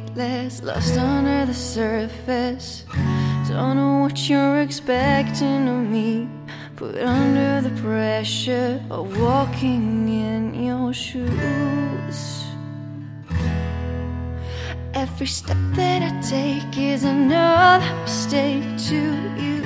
weightless, lost under the surface. Don't know what you're expecting of me, put under the pressure of walking in your shoes. Every step that I take is another mistake to you.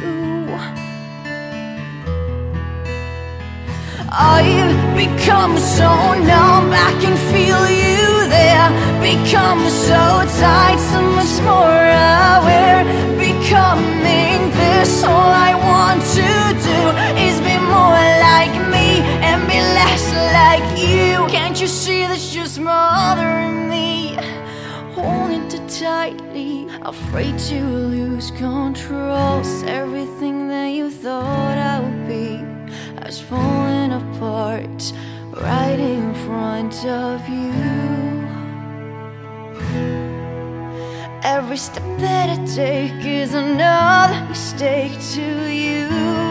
I've become so numb, I can feel you there. Become so tight, so much more aware. Becoming this, all I want to do is be more like me and be less like you. Can't you see that's just mothering me? Holding too tightly, afraid to lose control. So everything that you thought I would be has fallen apart right in front of you. Every step that I take is another mistake to you.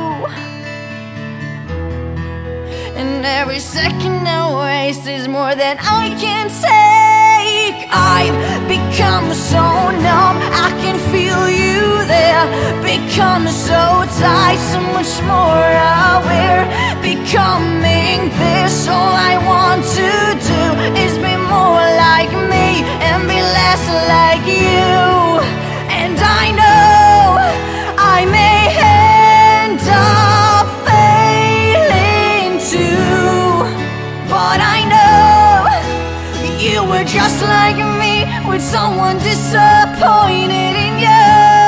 And every second I waste is more than I can take. I've become so numb, I can feel you there. Become so tight, so much more aware. Becoming this, all I want to do is be more like me and be less like you. And I know I may end up failing too, but I know you were just like me, with someone disappointed in you.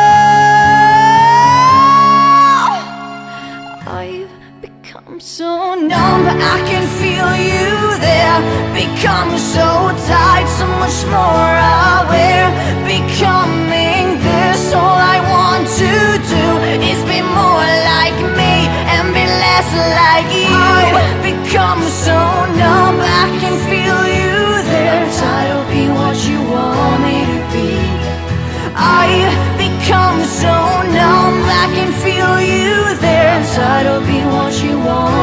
I've become so numb, but I can feel you there. Become so tight, so much more aware. Becoming this, all I want to do is be more like me and be less like you. I've become so numb, I can feel you there. I'll be what you want me to be. I've become so numb, I can feel you there. I'll be what you want